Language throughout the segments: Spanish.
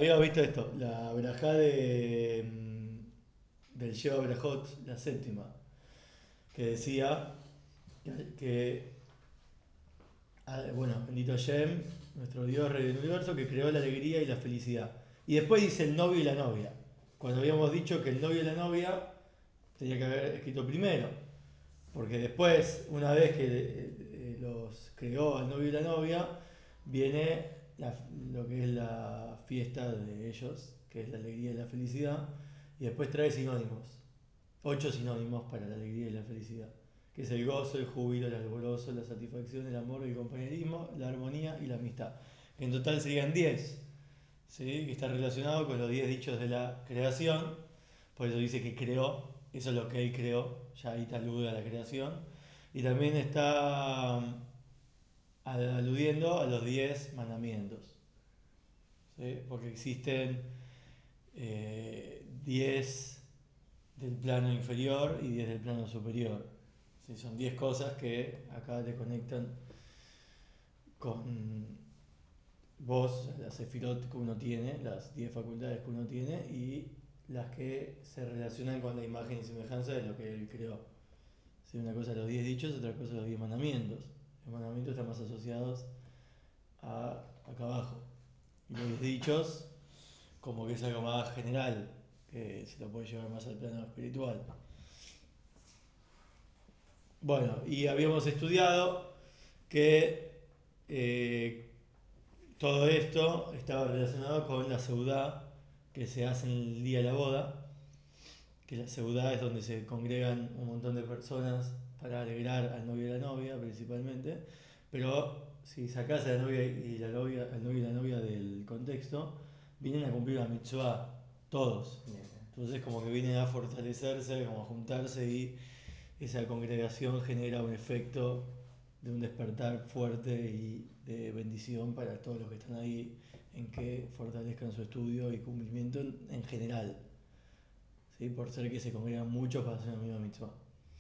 habíamos visto esto, la verajá del Sheva Berajot, la séptima, que decía que, bueno, bendito Hashem, nuestro Dios, Rey del Universo, que creó la alegría y la felicidad. Y después dice el novio y la novia, cuando habíamos dicho que el novio y la novia tenía que haber escrito primero, porque después, una vez que los creó el novio y la novia, viene lo que es la fiesta de ellos, que es la alegría y la felicidad, y después trae sinónimos, 8 sinónimos para la alegría y la felicidad, que es el gozo, el júbilo, el alborozo, la satisfacción, el amor, el compañerismo, la armonía y la amistad. Que en total serían 10, ¿sí? Que está relacionado con los 10 dichos de la creación, por eso dice que creó, eso es lo que él creó, ya ahí te alude a la creación, y también está aludiendo a los 10 mandamientos, ¿sí? Porque existen 10 del plano inferior y 10 del plano superior. ¿Sí? Son 10 cosas que acá te conectan con vos, las sefirot que uno tiene, las 10 facultades que uno tiene y las que se relacionan con la imagen y semejanza de lo que él creó. ¿Sí? Una cosa los 10 dichos, otra cosa los 10 mandamientos. Los mandamientos están más asociados a acá abajo. Y los 10 dichos, como que es algo más general, que se lo puede llevar más al plano espiritual. Bueno, y habíamos estudiado que eh, todo esto estaba relacionado con la seudá que se hace en el día de la boda, que la seudá es donde se congregan un montón de personas para alegrar al novio y la novia principalmente, pero si sacás a la novia y la novia, al novio y la novia del contexto, vienen a cumplir la mitzvah, todos. Entonces como que vienen a fortalecerse, como a juntarse y esa congregación genera un efecto de un despertar fuerte y de bendición para todos los que están ahí en que fortalezcan su estudio y cumplimiento en general, ¿sí? Por ser que se congregan muchos para hacer la misma mitzvah.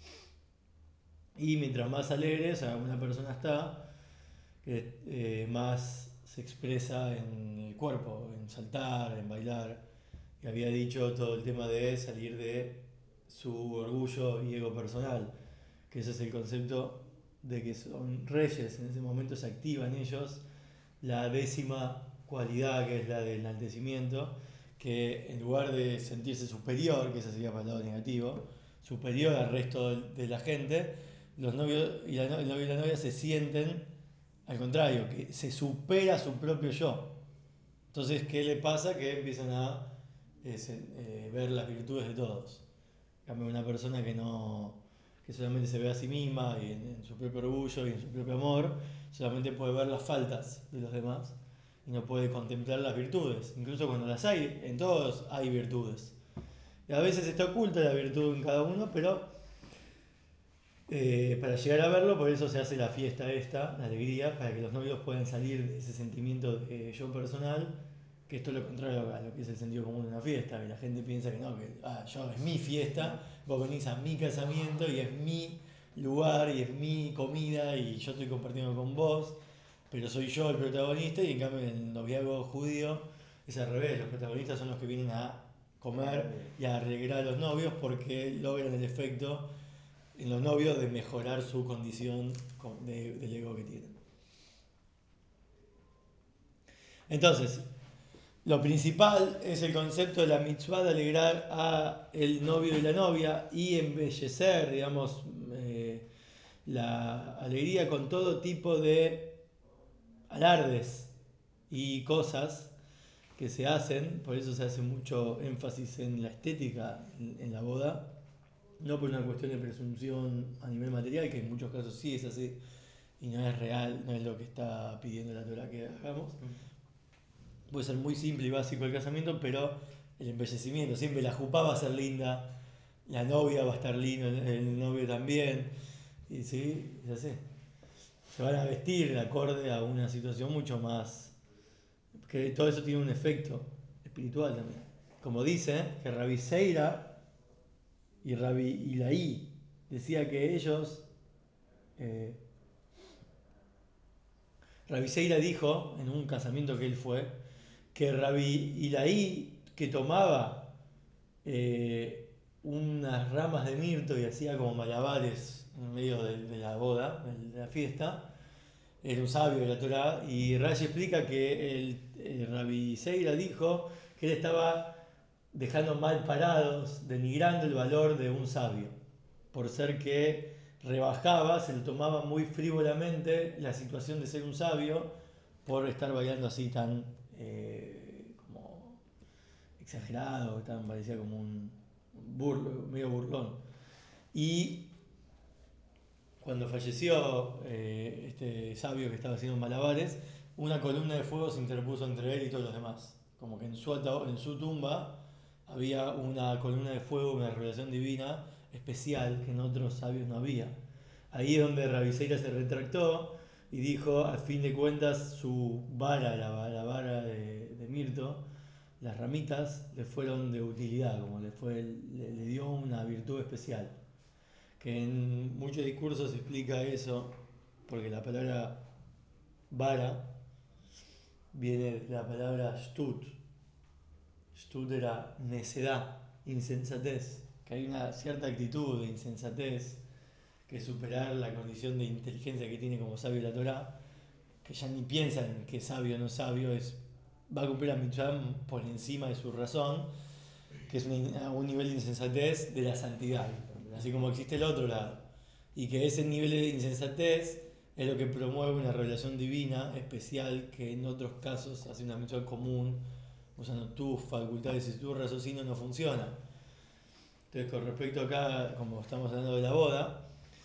Y mientras más alegre, o sea, una persona está, que más se expresa en el cuerpo, en saltar, en bailar. Y había dicho todo el tema de salir de su orgullo y ego personal, que ese es el concepto de que son reyes, en ese momento se activa en ellos la décima cualidad, que es la del enaltecimiento, que en lugar de sentirse superior, que ese sería para el lado negativo, superior al resto de la gente, los novios y el novio y la novia se sienten al contrario, que se supera su propio yo. Entonces, ¿qué le pasa? Que empiezan a ver las virtudes de todos. En cambio, una persona que no, que solamente se ve a sí misma y en su propio orgullo y en su propio amor, solamente puede ver las faltas de los demás y no puede contemplar las virtudes. Incluso cuando las hay, en todos hay virtudes. Y a veces está oculta la virtud en cada uno, pero para llegar a verlo, por eso se hace la fiesta esta, la alegría, para que los novios puedan salir de ese sentimiento de yo personal, que esto es lo contrario a lo que es el sentido común de una fiesta, que la gente piensa que no, que yo es mi fiesta, vos venís a mi casamiento y es mi lugar y es mi comida y yo estoy compartiendo con vos, pero soy yo el protagonista y en cambio en el noviazgo judío es al revés, los protagonistas son los que vienen a comer y a arreglar a los novios porque logran el efecto en los novios de mejorar su condición del ego que tienen. Entonces, lo principal es el concepto de la mitzvah de alegrar a el novio y la novia y embellecer, digamos, la alegría con todo tipo de alardes y cosas que se hacen, por eso se hace mucho énfasis en la estética en la boda, no por una cuestión de presunción a nivel material, que en muchos casos sí es así, y no es real, no es lo que está pidiendo la Torah que hagamos. Puede ser muy simple y básico el casamiento, pero el embellecimiento, siempre la jupá va a ser linda, la novia va a estar lindo, el novio también, y sí, es así. Se van a vestir de acorde a una situación mucho más, que todo eso tiene un efecto espiritual también. Como dice que Rabbi Seira y Rabbi Ilaí decía que ellos, eh, Rabbi Seira dijo en un casamiento que él fue, que Rabbi Ilaí, que tomaba eh, unas ramas de mirto y hacía como malabares en medio de la boda, de la fiesta, era un sabio de la Torá, y Rashi explica que Rabbi Seira dijo que él estaba dejando mal parados, denigrando el valor de un sabio, por ser que rebajaba, se lo tomaba muy frívolamente la situación de ser un sabio, por estar bailando así tan como exagerado, tan parecía como un medio burlón. Y cuando falleció este sabio que estaba haciendo malabares, una columna de fuego se interpuso entre él y todos los demás. Como que en su tumba había una columna de fuego, una revelación divina especial que en otros sabios no había. Ahí es donde Rabiseira se retractó y dijo, a fin de cuentas, su vara, la vara de Mirto, las ramitas le fueron de utilidad, como le dio una virtud especial. Que en muchos discursos se explica eso, porque la palabra vara viene de la palabra stut. Stut era necedad, insensatez, que hay una cierta actitud de insensatez que es superar la condición de inteligencia que tiene como sabio la Torah, que ya ni piensa en que sabio o no sabio, va a cumplir la mitzvah por encima de su razón, que es un nivel de insensatez de la santidad, así como existe el otro lado. Y que ese nivel de insensatez es lo que promueve una revelación divina especial que en otros casos hace una mitzvah común, usando tus facultades y tu raciocinio no funciona. Entonces, con respecto acá, como estamos hablando de la boda,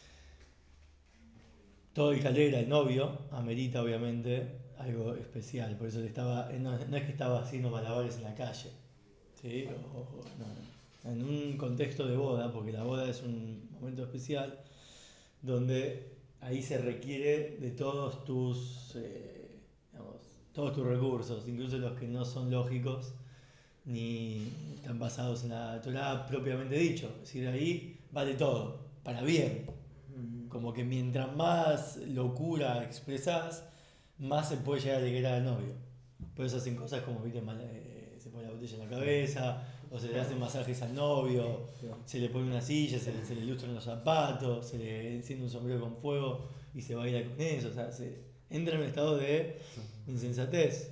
todo el calera, el novio, amerita obviamente algo especial. Por eso no es que estaba haciendo malabares en la calle, ¿sí? No. En un contexto de boda, porque la boda es un momento especial donde ahí se requiere de digamos, todos tus recursos, incluso los que no son lógicos ni están basados en la Torah propiamente dicho. Es decir, ahí vale todo, para bien. Como que mientras más locura expresás, más se puede llegar a alegrar al novio. Por eso hacen cosas como, viste, se pone la botella en la cabeza, o se le hacen masajes al novio, se le pone una silla, se le ilustran los zapatos, se le enciende un sombrero con fuego y se baila con eso. O sea, se entra en un estado de insensatez.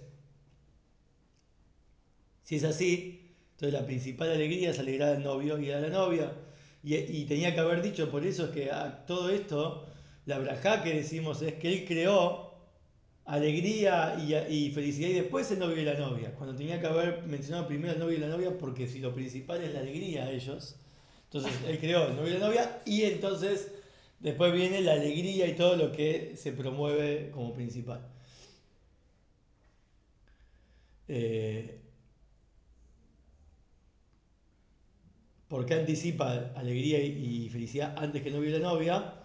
Si es así, entonces la principal alegría es alegrar al novio y a la novia. Y tenía que haber dicho, por eso es que a todo esto, la brajá que decimos es que él creó alegría y felicidad y después el novio y la novia. Cuando tenía que haber mencionado primero el novio y la novia, porque si lo principal es la alegría a ellos, entonces él creó el novio y la novia y entonces después viene la alegría y todo lo que se promueve como principal. Eh, ¿Por qué anticipa alegría y felicidad antes que el novio y la novia?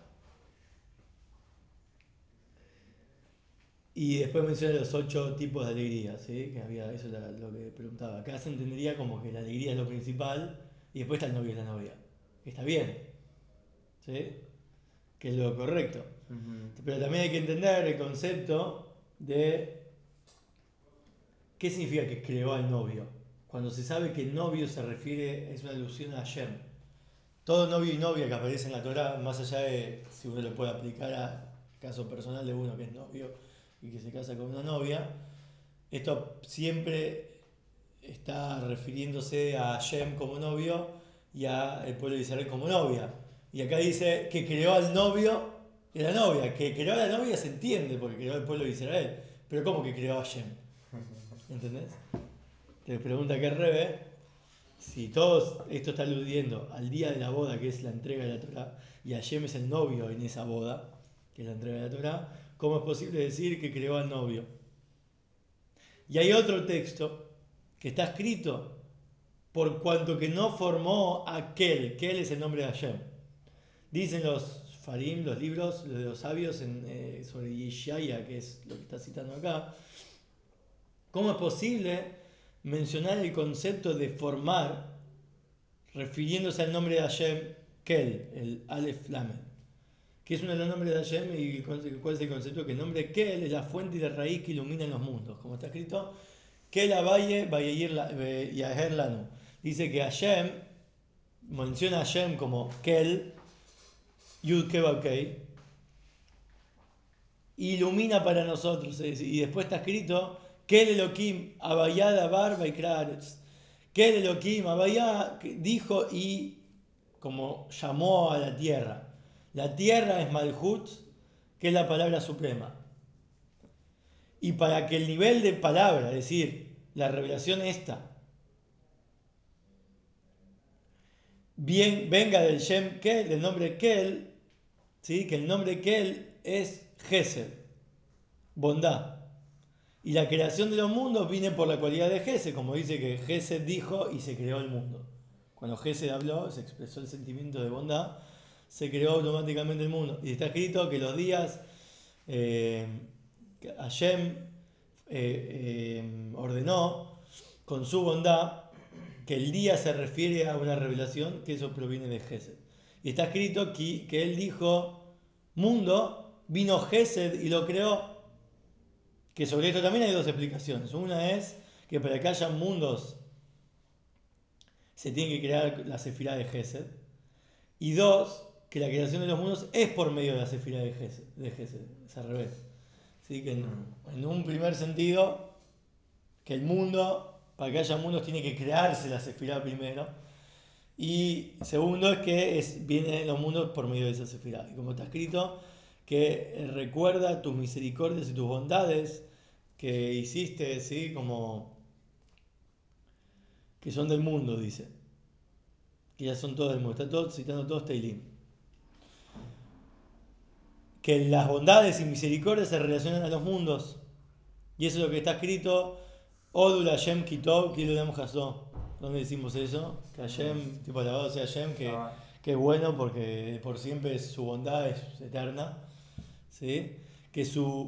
Y después menciona los 8 tipos de alegría, ¿sí? Que había, eso era lo que preguntaba. Acá se entendería como que la alegría es lo principal y después está el novio y la novia. Está bien, ¿sí? Que es lo correcto. Pero también hay que entender el concepto de qué significa que creó al novio. Cuando se sabe que el novio se refiere, es una alusión a Hashem. Todo novio y novia que aparece en la Torah, más allá de si uno lo puede aplicar a caso personal de uno que es novio y que se casa con una novia, esto siempre está refiriéndose a Hashem como novio y a el pueblo de Israel como novia. Y acá dice que creó al novio y a la novia. Que creó a la novia se entiende porque creó al pueblo de Israel. Pero ¿cómo que creó a Hashem? ¿Entendés? Te pregunta que Rebe, si todo esto está aludiendo al día de la boda, que es la entrega de la Torah, y Hashem es el novio en esa boda, que es la entrega de la Torah, ¿cómo es posible decir que creó al novio? Y hay otro texto que está escrito por cuanto que no formó aquel, que él es el nombre de Hashem. Dicen los Farim, los libros de los sabios sobre Yeshaya, que es lo que está citando acá, ¿cómo es posible mencionar el concepto de formar refiriéndose al nombre de Hashem, Kel, el Aleph Lamed? Que es uno de los nombres de Hashem y cuál es el concepto que el nombre Kel es la fuente y la raíz que ilumina los mundos, como está escrito, que la valle Yaher Lanu. Dice que Hashem, menciona a Hashem como Kel, Yud Kei, ilumina para nosotros. Y después está escrito, Kel Elohim, Abayad Abar Vaikra Haaretz. Kel Elohim, Abayad, dijo y como llamó a la tierra. La tierra es Malhut, que es la palabra suprema. Y para que el nivel de palabra, es decir, la revelación esta, venga del Shem Kel, del nombre Kel, ¿sí? Que el nombre Kel es Gesed, bondad. Y la creación de los mundos viene por la cualidad de Gesed, como dice que Gesed dijo y se creó el mundo. Cuando Gesed habló, se expresó el sentimiento de bondad, se creó automáticamente el mundo. Y está escrito que los días Hashem ordenó con su bondad que el día se refiere a una revelación, que eso proviene de Gesed. Y está escrito que él dijo, mundo, vino Gesed y lo creó. Que sobre esto también hay dos explicaciones. Una es que para que haya mundos se tiene que crear la sefirá de Gesed. Y dos, que la creación de los mundos es por medio de la sefirá de Gesed. Es al revés. ¿Sí? Que en un primer sentido, que el mundo, para que haya mundos, tiene que crearse la sefirá primero. Y segundo es que vienen los mundos por medio de esa sefirá. Y como está escrito, que recuerda tus misericordias y tus bondades que hiciste, ¿sí? Como que son del mundo, dice. Que ya son todos del mundo. Está todo, citando todos Teilim. Que las bondades y misericordias se relacionan a los mundos. Y eso es lo que está escrito. Odul Hashem Kitov Kilulam Hasó. ¿Dónde decimos eso? Que Hashem, tipo alabado sea Hashem, que es bueno porque por siempre su bondad es eterna. ¿Sí? Que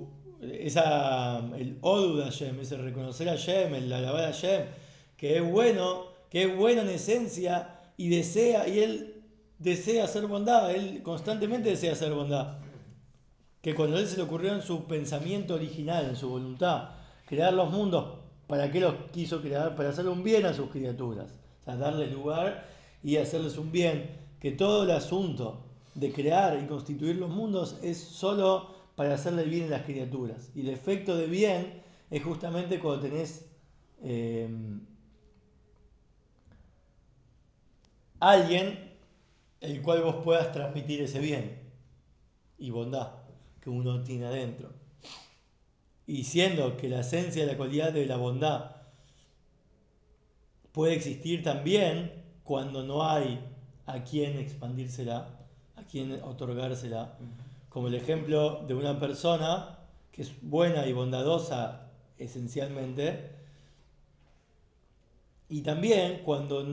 el Odul de Hashem, ese reconocer a Hashem, el alabar a Hashem, que es bueno en esencia y él desea hacer bondad, él constantemente desea hacer bondad. Que cuando a él se le ocurrió en su pensamiento original, en su voluntad, crear los mundos, ¿para qué los quiso crear? Para hacerle un bien a sus criaturas. O sea, darles lugar y hacerles un bien. Que todo el asunto de crear y constituir los mundos es solo para hacerle bien a las criaturas. Y el efecto de bien es justamente cuando tenés alguien el cual vos puedas transmitir ese bien y bondad que uno tiene adentro. Y siendo que la esencia de la cualidad de la bondad puede existir también cuando no hay a quien expandírsela, a quien otorgársela, como el ejemplo de una persona que es buena y bondadosa esencialmente, y también cuando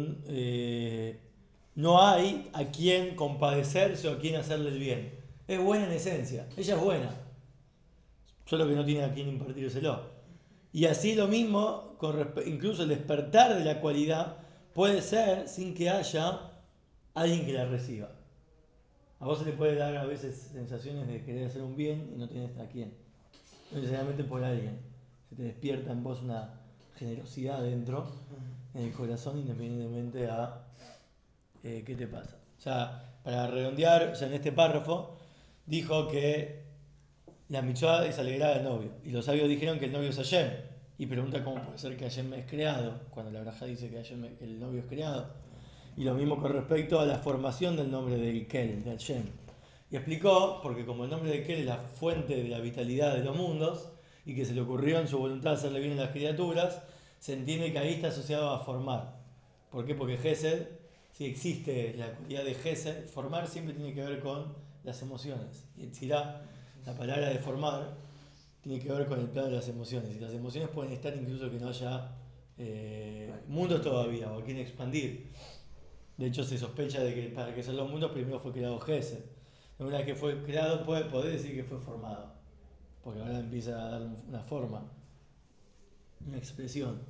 no hay a quien compadecerse o a quien hacerle el bien. Es buena en esencia, ella es buena, solo que no tiene a quien impartírselo. Y así lo mismo, incluso el despertar de la cualidad puede ser sin que haya alguien que la reciba. A vos se te puede dar a veces sensaciones de querer hacer un bien y no tenés a quién. No necesariamente por alguien. Se te despierta en vos una generosidad dentro, en el corazón, independientemente a qué te pasa. O sea, para redondear, o sea, en este párrafo, dijo que la mitzvah es alegrar al novio. Y los sabios dijeron que el novio es Hashem. Y pregunta cómo puede ser que Hashem es creado, cuando la braja dice que el novio es creado. Y lo mismo con respecto a la formación del nombre de Kel, de Hashem. Y explicó, porque como el nombre de Kel es la fuente de la vitalidad de los mundos, y que se le ocurrió en su voluntad hacerle bien a las criaturas, se entiende que ahí está asociado a formar. ¿Por qué? Porque Gesed, si existe la cualidad de Gesed, formar siempre tiene que ver con las emociones. Y Etzirá, la palabra de formar, tiene que ver con el plano de las emociones. Y las emociones pueden estar incluso que no haya mundos todavía, o quieren expandir. De hecho, se sospecha de que para que sean los mundos primero fue creado Gesed. Una vez que fue creado, puede decir que fue formado. Porque ahora empieza a dar una forma, una expresión.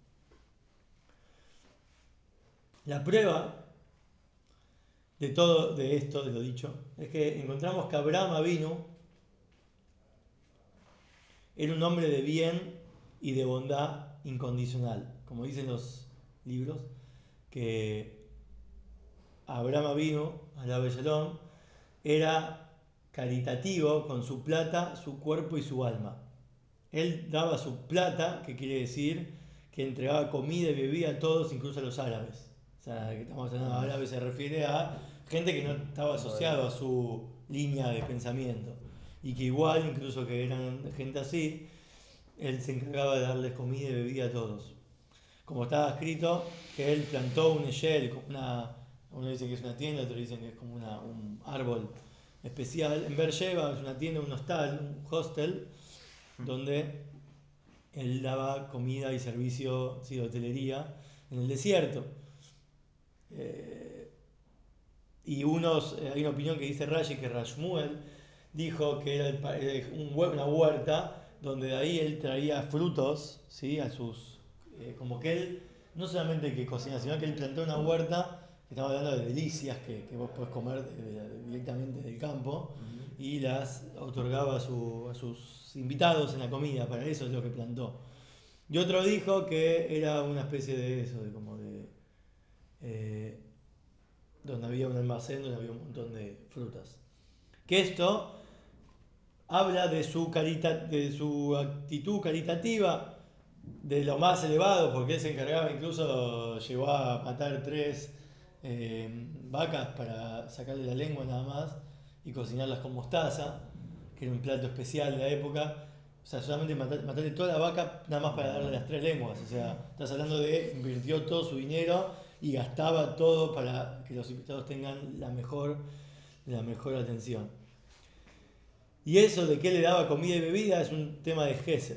La prueba de todo de esto, de lo dicho, es que encontramos que Abraham vino, era un hombre de bien y de bondad incondicional. Como dicen los libros, que Abraham Avinu, Alá Shalom, era caritativo con su plata, su cuerpo y su alma. Él daba su plata, que quiere decir que entregaba comida y bebida a todos, incluso a los árabes. O sea, que estamos hablando de árabes se refiere a gente que no estaba asociado a su línea de pensamiento. Y que igual, incluso que eran gente así, él se encargaba de darles comida y bebida a todos. Como estaba escrito, que él plantó un eshel, como uno dice que es una tienda, otros dicen que es como un árbol especial. En Beersheba es una tienda, un hostal, un hostel, donde él daba comida y servicio, sí, de hotelería en el desierto. Eh, hay una opinión que dice Rashi que Rashmuel dijo que era una huerta donde de ahí él traía frutos, ¿sí? Como que él no solamente que cocina, sino que él plantó una huerta, que estamos hablando de delicias que vos podés comer directamente del campo, y las otorgaba a sus invitados en la comida, para eso es lo que plantó. Y otro dijo que era una especie de eso, de como de eh, donde había un almacén donde había un montón de frutas. Que esto habla de su actitud caritativa, de lo más elevado, porque él se encargaba, incluso llegó a matar 3 vacas para sacarle la lengua nada más y cocinarlas con mostaza, que era un plato especial de la época. O sea, solamente matarle toda la vaca nada más para darle las 3 lenguas. O sea, estás hablando de invirtió todo su dinero y gastaba todo para que los invitados tengan la mejor atención. Y eso de que le daba comida y bebida es un tema de Gesed.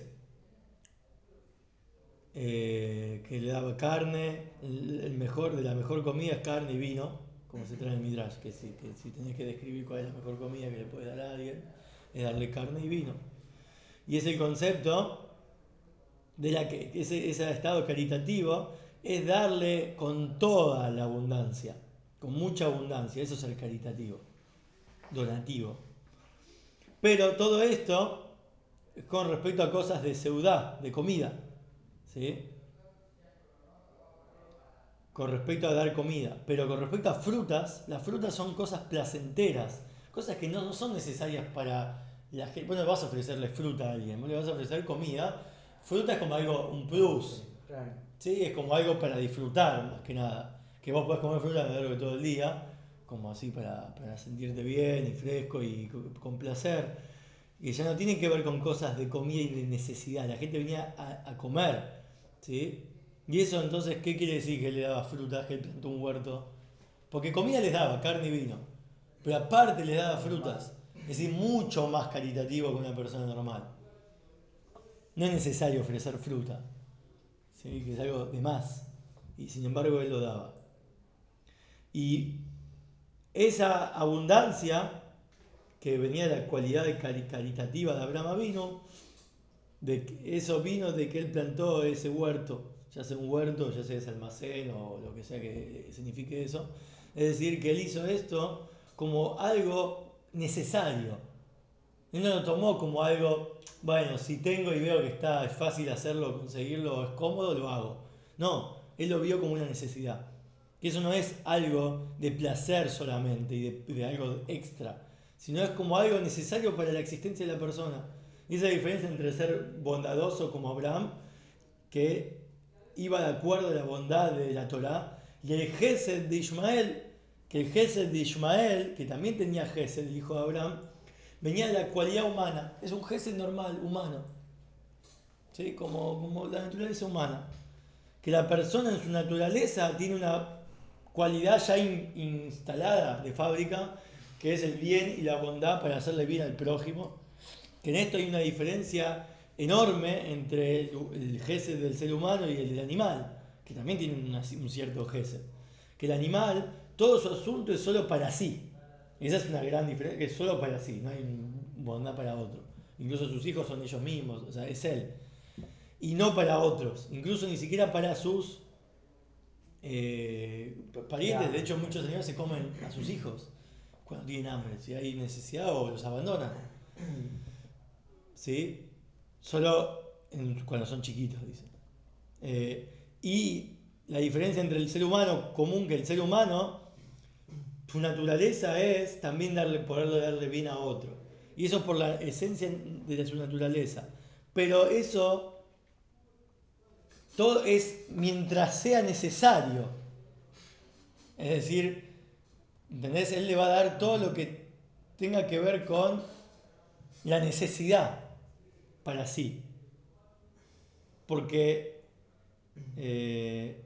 Que le daba carne, de la mejor comida es carne y vino, como se trae en el Midrash, que si tenés que describir cuál es la mejor comida que le puedes dar a alguien, es darle carne y vino. Y es el concepto ese estado caritativo, es darle con toda la abundancia, con mucha abundancia, eso es ser caritativo, donativo. Pero todo esto con respecto a cosas de seudá, de comida, ¿sí? Con respecto a dar comida. Pero con respecto a frutas, las frutas son cosas placenteras, cosas que no son necesarias para la gente. Vos no vas a ofrecerle fruta a alguien, vos le vas a ofrecer comida. Fruta es como algo, un plus. Claro. Sí, es como algo para disfrutar, más que nada. Que vos podés comer fruta a lo largo de todo el día, como así para sentirte bien y fresco y con placer. Y ya no tiene que ver con cosas de comida y de necesidad. La gente venía a comer, ¿sí? Y eso entonces, ¿qué quiere decir que le daba frutas, que él plantó un huerto? Porque comida les daba, carne y vino. Pero aparte les daba frutas. Es decir, mucho más caritativo que una persona normal. No es necesario ofrecer fruta, ¿sí? Que es algo de más. Y sin embargo él lo daba. Y esa abundancia que venía de la cualidad caritativa de Abraham vino, eso vino de que él plantó ese huerto, ya sea un huerto, ya sea ese almacén o lo que sea que signifique eso. Es decir, que él hizo esto como algo necesario. Él no lo tomó como algo, bueno, si tengo y veo que es fácil hacerlo, conseguirlo, es cómodo, lo hago. No, él lo vio como una necesidad. Que eso no es algo de placer solamente y de algo extra, sino es como algo necesario para la existencia de la persona. Y esa es la diferencia entre ser bondadoso como Abraham, que iba de acuerdo a la bondad de la Torá, y el Gesed de Ismael, que el Gesed de Ismael, que también tenía Gesed, el hijo de Abraham, venía de la cualidad humana. Es un Gesed normal, humano, ¿sí? Como la naturaleza humana. Que la persona en su naturaleza tiene una cualidad ya instalada de fábrica, que es el bien y la bondad para hacerle bien al prójimo. Que en esto hay una diferencia enorme entre el gesed del ser humano y el del animal, que también tiene un cierto gesed. Que el animal, todo su asunto es solo para sí. Esa es una gran diferencia, que es solo para sí, no hay bondad para otro. Incluso sus hijos son ellos mismos, o sea, es él. Y no para otros, incluso ni siquiera para sus parientes. De hecho, muchos animales se comen a sus hijos cuando tienen hambre, si hay necesidad o los abandonan. ¿Sí? Solo cuando son chiquitos, dicen. Y la diferencia entre el ser humano común que el ser humano, su naturaleza es también poderle darle bien a otro. Y eso por la esencia de su naturaleza. Pero eso todo es mientras sea necesario. Es decir, ¿entendés? Él le va a dar todo lo que tenga que ver con la necesidad para sí. Porque eh,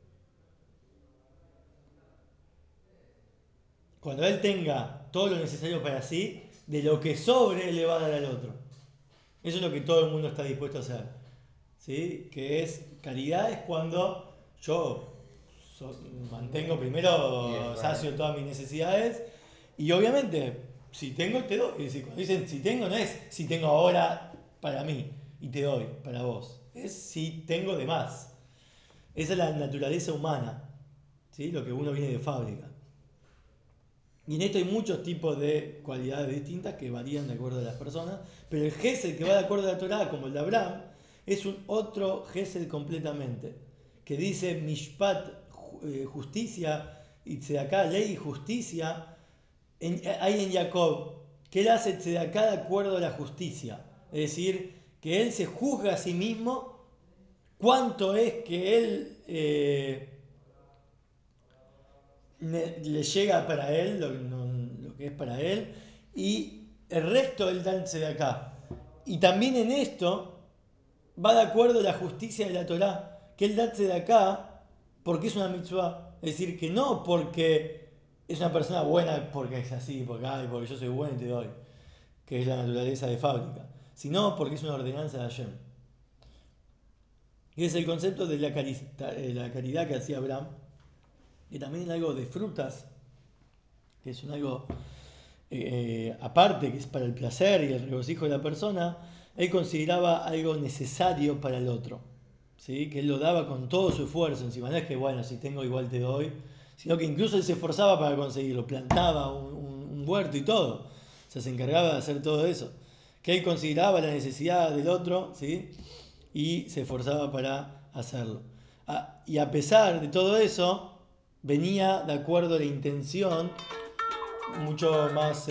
cuando él tenga todo lo necesario para sí, de lo que sobre él le va a dar al otro. Eso es lo que todo el mundo está dispuesto a hacer. ¿Sí? Que es caridad es cuando yo so- mantengo primero sacio todas mis necesidades y obviamente si tengo te doy. Es decir, cuando dicen si tengo no es si tengo ahora para mí y te doy para vos. Es si tengo de más. Esa es la naturaleza humana, ¿sí? Lo que uno viene de fábrica. Y en esto hay muchos tipos de cualidades distintas que varían de acuerdo a las personas, pero el gesed que va de acuerdo a la Torah, como el de Abraham, es un otro gesed completamente, que dice mishpat, justicia, y tzedaká, ley y justicia, hay en Jacob, que él hace tzedaká de acuerdo a la justicia, es decir, que él se juzga a sí mismo cuánto es que él le llega para él lo que es para él y el resto él danse de acá. Y también en esto va de acuerdo a la justicia de la Torá, que él danse de acá porque es una mitzvah. Es decir, que no porque es una persona buena porque es así, porque, ay, porque yo soy bueno y te doy, que es la naturaleza de fábrica, sino porque es una ordenanza de Hashem. Y es el concepto de la caridad que hacía Abraham, que también es algo de frutas, que es un algo aparte, que es para el placer y el regocijo de la persona, él consideraba algo necesario para el otro. ¿Sí? Que él lo daba con todo su esfuerzo. Encima no es que, bueno, si tengo igual te doy, sino que incluso él se esforzaba para conseguirlo, plantaba un huerto y todo. O sea, se encargaba de hacer todo eso. Que él consideraba la necesidad del otro, ¿sí? Y se esforzaba para hacerlo. Y a pesar de todo eso, venía de acuerdo a la intención mucho más,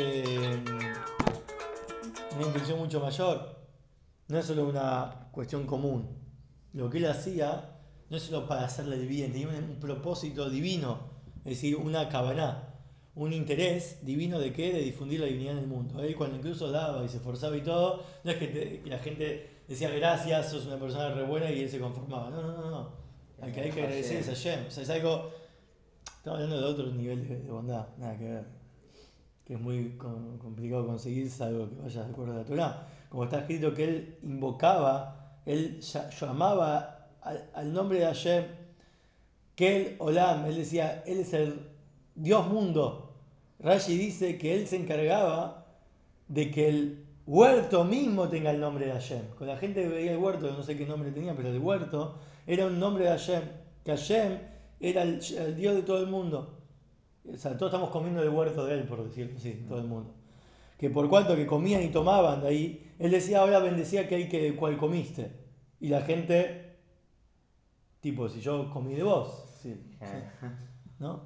una intención mucho mayor. No es solo una cuestión común. Lo que él hacía no es solo para hacerle el bien, tenía un propósito divino, es decir, una cabana, un interés divino de qué, de difundir la divinidad en el mundo. Él cuando incluso daba y se esforzaba y todo, no es que la gente decía gracias, sos una persona re buena y él se conformaba. No, no, no, no. Al que hay que agradecer es a Hashem. O sea, es algo, estamos hablando de otro nivel de bondad, nada que ver, que es muy complicado conseguir, algo que vaya de acuerdo a la Torah. Como está escrito que él invocaba, él llamaba al nombre de Hashem, que él, Olam, él decía, él es el Dios mundo. Rashi dice que él se encargaba de que el huerto mismo tenga el nombre de Hashem. Cuando la gente veía el huerto, no sé qué nombre tenía, pero el huerto era un nombre de Hashem, que Hashem era el Dios de todo el mundo. O sea, todos estamos comiendo del huerto de él, por decirlo así, todo el mundo. Que por cuanto que comían y tomaban de ahí, él decía, ahora bendecía que hay que cual comiste. Y la gente, tipo, si yo comí de vos, sí, ¿no?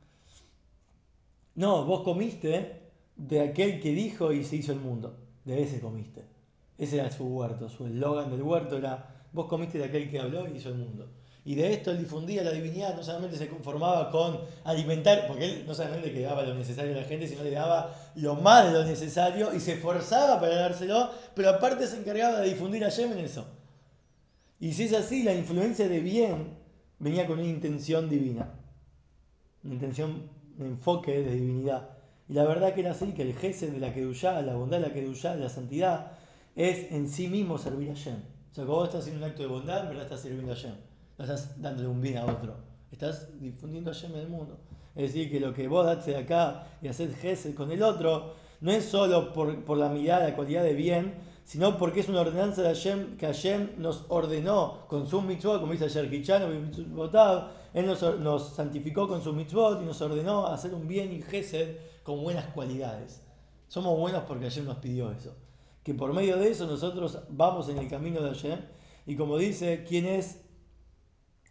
No, vos comiste de aquel que dijo y se hizo el mundo. De ese comiste. Ese era su huerto, su eslogan del huerto era, vos comiste de aquel que habló y hizo el mundo. Y de esto él difundía la divinidad, no solamente se conformaba con alimentar, porque él no solamente que daba lo necesario a la gente, sino le daba lo más de lo necesario y se esforzaba para dárselo, pero aparte se encargaba de difundir a Yem en eso. Y si es así, la influencia de bien venía con una intención divina, una intención, un enfoque de divinidad. Y la verdad que era así, que el gesed de la Kedushá, la bondad de la Kedushá, la santidad, es en sí mismo servir a Yem. O sea, cuando vos estás haciendo un acto de bondad, en verdad estás sirviendo a Yem. No estás dándole un bien a otro. Estás difundiendo a Yem en el mundo. Es decir, que lo que vos das de acá y haces gesed con el otro, no es solo por la mirada, la cualidad de bien, sino porque es una ordenanza de Hashem, que Hashem nos ordenó con su mitzvot, como dice ayer Kichano, él nos santificó con su mitzvot y nos ordenó hacer un bien y gesed con buenas cualidades. Somos buenos porque Hashem nos pidió eso. Que por medio de eso nosotros vamos en el camino de Hashem. Y como dice, ¿quién es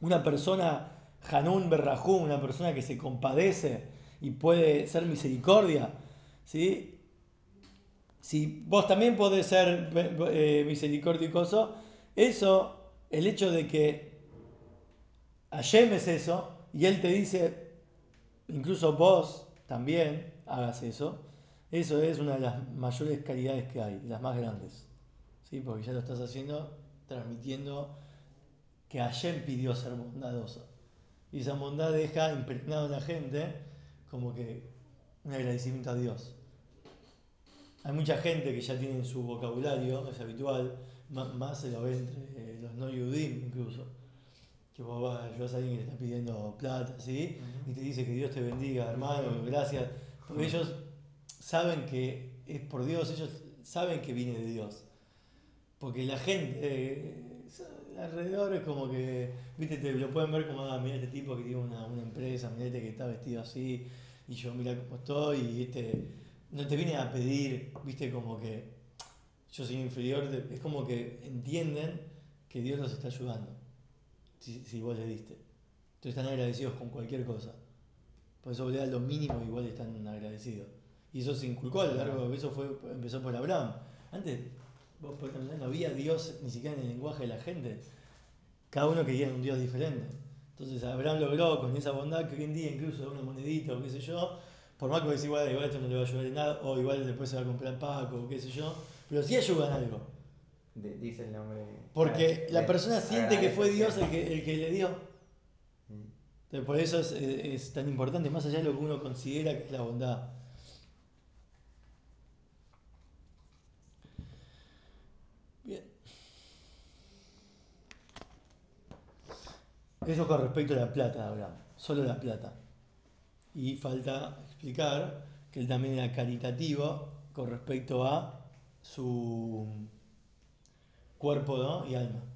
Una persona Hanun Berrajú, una persona que se compadece y puede ser misericordia, ¿sí? Si vos también podés ser misericordioso, eso, el hecho de que Hashem es eso, y Él te dice, incluso vos también hagas eso es una de las mayores caridades que hay, las más grandes, ¿sí? Porque ya lo estás haciendo transmitiendo que Hashem pidió ser bondadoso. Y esa bondad deja impregnado en la gente como que un agradecimiento a Dios. Hay mucha gente que ya tiene en su vocabulario, es habitual, más se lo ve entre los no yudim incluso, que vos ayudas a alguien que te está pidiendo plata, ¿sí? Y te dice que Dios te bendiga, hermano, gracias. Porque ellos saben que es por Dios, ellos saben que viene de Dios. Porque la gente alrededor es como que, viste, te lo pueden ver como, mira este tipo que tiene una empresa, mira este que está vestido así, y yo mira cómo estoy, y no te viene a pedir, viste, como que yo soy inferior, es como que entienden que Dios los está ayudando, si vos le diste. Entonces están agradecidos con cualquier cosa. Por eso vos le das lo mínimo y igual están agradecidos. Y eso se inculcó a lo largo, empezó por Abraham. Antes, vos podés pensar, no había Dios ni siquiera en el lenguaje de la gente. Cada uno quería un Dios diferente. Entonces Abraham logró con esa bondad que hoy en día incluso da una monedita o qué sé yo, por más que vos decís, igual esto no le va a ayudar en nada, o igual después se va a comprar Paco o qué sé yo, pero sí ayuda en algo. Dice el nombre. Porque la persona siente que Agradece fue el Dios gesto. el que le dio. Mm. Entonces, por eso es tan importante, más allá de lo que uno considera que es la bondad. Bien. Eso con respecto a la plata de Abraham, solo la plata. Y falta explicar que él también era caritativo con respecto a su cuerpo, ¿no? Y alma.